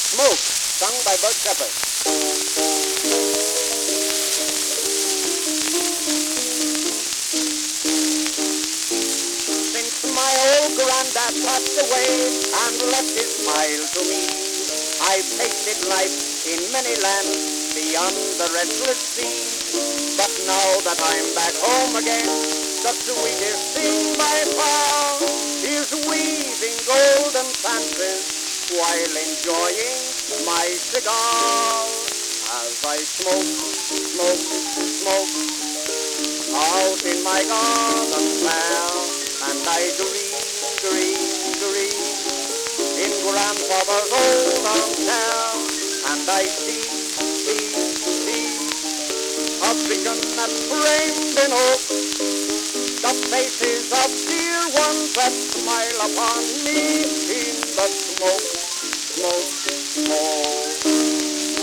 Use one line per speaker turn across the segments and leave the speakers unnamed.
Smoke, sung by Bert Shepard. Since my old granddad passed away and left his smile to me, I've tasted life in many lands beyond the restless sea. But now that I'm back home again, the sweetest thing by far is weaving golden fancies while enjoying my cigar. As I smoke, smoke, smoke out in my garden fair, and I dream, dream, dream in grandfather's old armchair, and I see a vision that's framed in oak, the faces of dear ones that smile upon me in the smoke, smoke, smoke.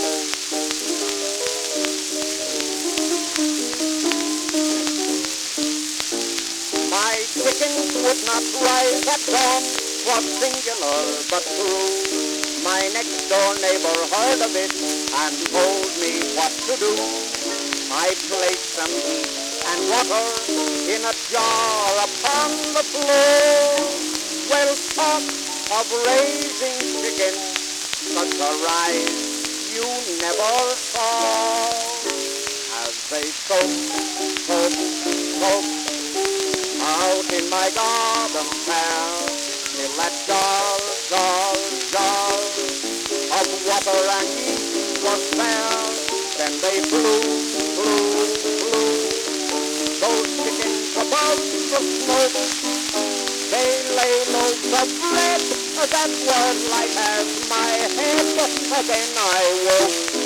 My chickens would not rise at dawn, was singular but true. My next door neighbor heard of it and told me what to do. I placed some heat and water in a jar upon the floor. Well, talk of raising chickens, such a rise you never saw. As they soak out in my garden fair, till that jar of water and heat was there. Then they flew. Those chickens above the smoke, they lay loaves of bread that were light as my head. Then I woke.